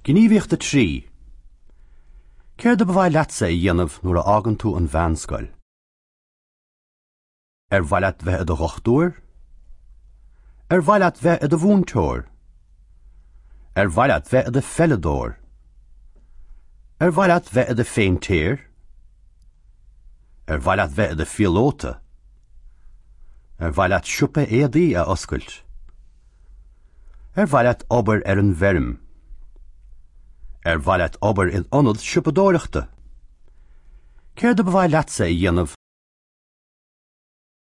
Gníomhíochta 3. Céir de bhhaid leatsa I dhéanamh nuair a ágann tú an bheanscoil. Bhaileat bheith a do ghochtúir? Bhaileat bheith a do bhúntóir? Bhaileat bheith a do felladóir? Bhaileat bheith a do féintéir? Bhaileat bheith a do fialóta? Bhaileat siúpa éadaí a oscailt? Bhaileat obair an bherm? Bhaileat obair in ionad siúpadóireachta? Céir de bhhaid leatsa I dhéanamh